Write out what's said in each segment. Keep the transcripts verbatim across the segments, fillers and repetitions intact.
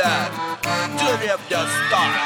привет! Деревня Стар!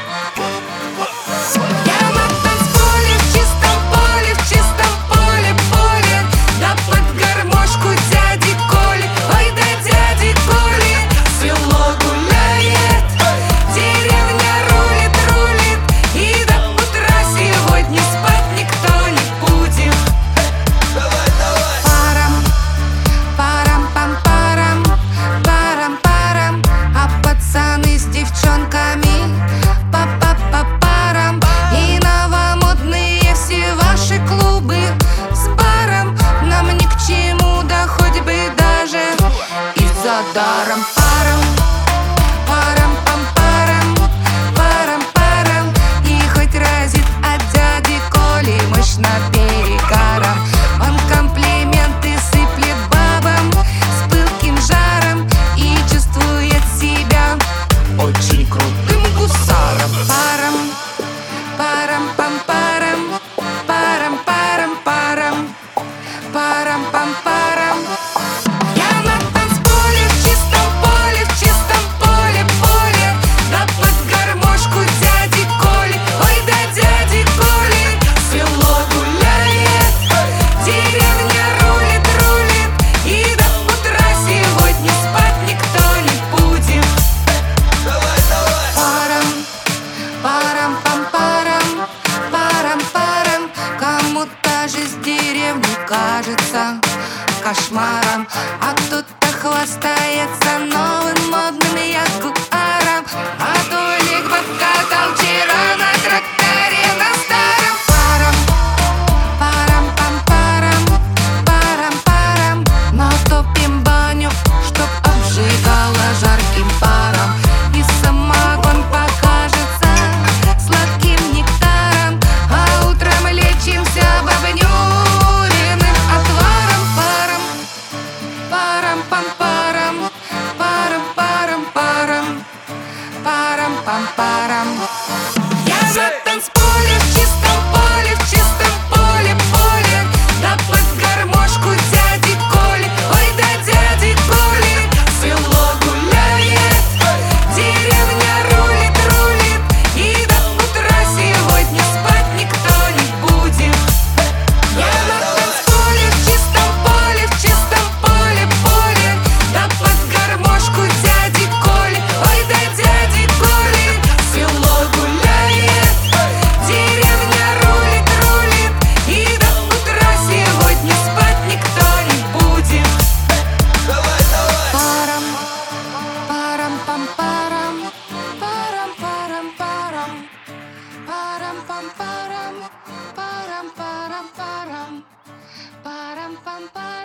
Я на танцполе, в чистом поле, в чистом поле, поле. Да под гармошку дяди Коли, ой, да дяди Коли. Село гуляет, деревня рулит, рулит. И до утра сегодня спать никто не будет. Давай, давай! Парам, парам, пам, парам, парам, парам. А пацаны с девчонками па па па парам. И новомодные все ваши клубы с баром нам ни к чему, да хоть бы даже и за даром. Парам, парам, пам, парам, парам, парам. И хоть разит от дяди Коли мощно перегаром. Он комплименты сыплет бабам с пылким жаром и чувствует себя очень крутым гусаром. Парам, парам, пам, парам, парам, парам, парам, парам, пам, парам. Я на танцполе, в чистом поле, в чистом поле, поле. Да под гармошку дяди Коли, ой, да дяди Коли. Село гуляет, деревня рулит, рулит. И до утра сегодня спать никто не будет. Давай, давай! Парам, парам, пам, парам, парам, парам. Кому-то же с деревни кажется кошмаром, а кто-то хвастается новым модным ягуаром. А Толик подкатал вчера на тракторе на старом. Парам, парам, пам, парам, парам, парам. Натопим баню, чтоб обжигала жарким паром. И самогон покажется сладким нектаром. А утром лечимся бабнюриным отваром. Парам, парам, пам, парам, парам, парам, парам, парам, пам, парам. Я на танцполе, в чистом поле, в чистом поле, поле. Да под гармошку дяди Коли, ой, да дяди Коли. Село гуляет, деревня рулит, рулит. И до утра сегодня спать никто не будет. Я на танцполе, в чистом поле, в чистом поле, поле. Да под гармошку дяди Коли, ой, да дяди Коли. Село гуляет, деревня рулит, рулит. И до утра сегодня спать никто не будет. Давай, давай! Парам, парам, пам, парам, парам, парам, парам, парам, пам, парам, парам, парам, парам, парам, пам, парам.